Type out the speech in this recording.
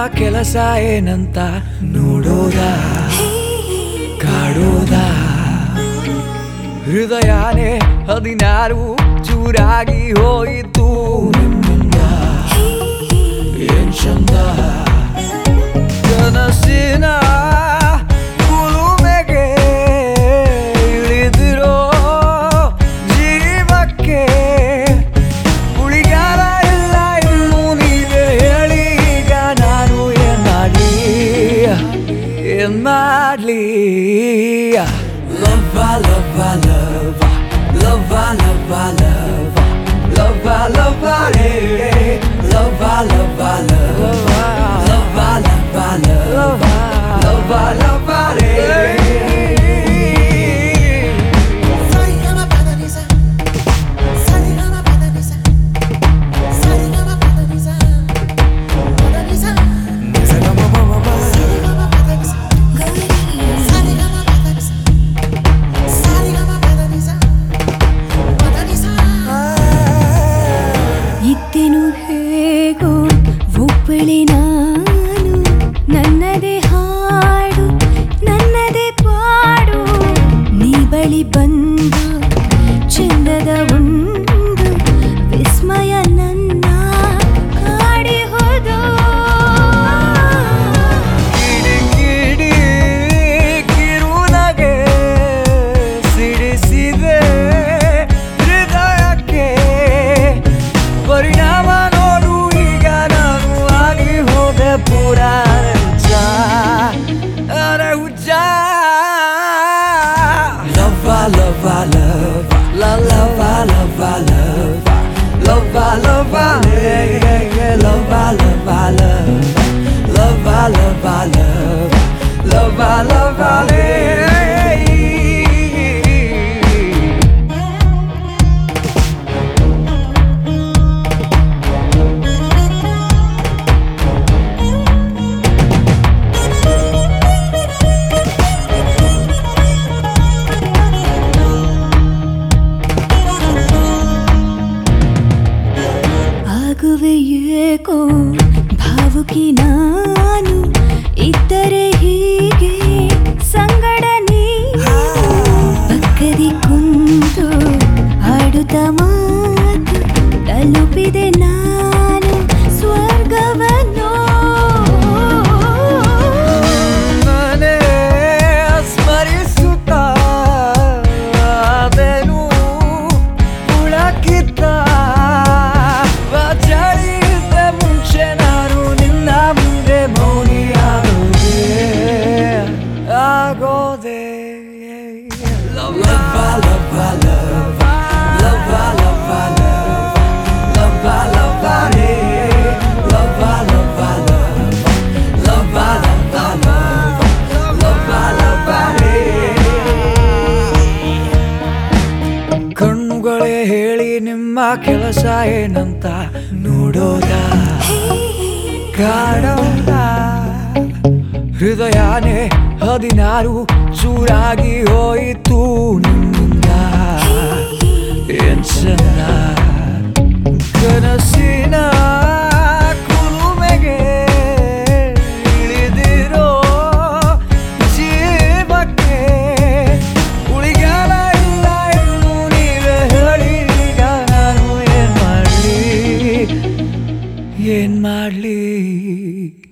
ಕೆಲಸ ಏನಂತ ನೋಡೋದ ಕಾಡೋದ ಹೃದಯನೇ 16 ಚೂರಾಗಿ ಹೋಯಿತು ನಿಮ್ಮಿಂದ ಏನ್ ಚಂದ ಕನಸಿನ ಕುಲುಮೆಗೆ ಇಳಿದಿರೋ ಜೀವಕ್ಕೆ ಉಳಿಗಾಲ ಇಲ್ಲ ಇನ್ನು ನೀವೇ ಹೇಳಿ ಈಗ ನಾನು ಏನ್ ಮಾಡ್ಲಿ Love, love, love, love, love, love, love, love, hey, love, love, love, love, love, hey. ಇತ್ತೆನು ಹೇಗೋ ಒಬ್ಬಳೆ ನಾನು ನನ್ನದೇ ಹಾಡು ನನ್ನದೇ ಪಾಡು ನೀ ಬಳಿ ಬಂದು ಚಂದದ ಒಂದು ವಿಸ್ಮಯ ನನ್ನ ಕಾಡಿ ಹೋದೋ ಕಿಡಿ ಕಿರುನಗೆ ಸಿಡಿಸಿದೆ ಹೃದಯಕ್ಕೆ ಪರಿಣಾಮ ನೋಡು ಈಗ ನಾನು ಆಗಿ ಹೋದೆ ಪೂರ ಅರೆ ಹುಚ್ಚ ಲವ್ವ ಲವ್ವ ಲವ್ವ ಲವ್ವ ಲವ್ವ ಲವ್ವ ಲವ್ವ ಲವ್ವ ಲವ್ವ ಲವ್ವ ಲವ್ವ ಲವ್ವ ಲವ್ವ ಆಗುವೆ ಏಕೋ ಭಾವುಕಿ ನಾನು ಇದ್ದರೆ ಹೀಗೆ ಸಂಗಡ ನೀನು ಪಕ್ಕದಿ ಕುಂತು ಆಡುತ್ತ ಮಾತು ತಲುಪಿದೆ ನಾನು ಸ್ವರ್ಗವನ್ನು ಮನೆ ಸ್ಮರಿಸುತ್ತ ಅದೆನು ಉಳಕಿತ್ತ ಚಳಿಯಿದ್ದ ಮುಂಚೆ ನಾನು ನಿನ್ನ ಮುಂದೆ ಮೌನಿಯಾಗೋದೆ ಲವ್ವ ಲವ್ವ ಲವ್ವ ಲವ್ವ ಲವ್ವ ಲವ್ವ ಲವ್ವ ರೇ ಲವ್ವ ಲವ್ವ ಲವ್ವ ಲವ್ವ ಲವ್ವ ಲವ್ವ ರೇ ಕಣ್ಣುಗಳೇ ಹೇಳಿ ನಿಮ್ಮ ಕೆಲಸ ಏನಂತ ನೋಡೋದ ಕಾಡೋದ ಹೃದಯನೇ 16 ಚೂರಾಗಿ ಹೋಯಿತು ನಿಮ್ಮಿಂದ ಏನ್ ಚಂದ ಕನಸಿನ ಕುಲುಮೆಗೆ ಇಳಿದಿರೋ ಜೀವಕ್ಕೆ ಉಳಿಗಾಲ ಇಲ್ಲ ಇನ್ನು ನೀವೇ ಹೇಳಿ ಈಗ ನಾನು ಏನ್ ಮಾಡ್ಲಿ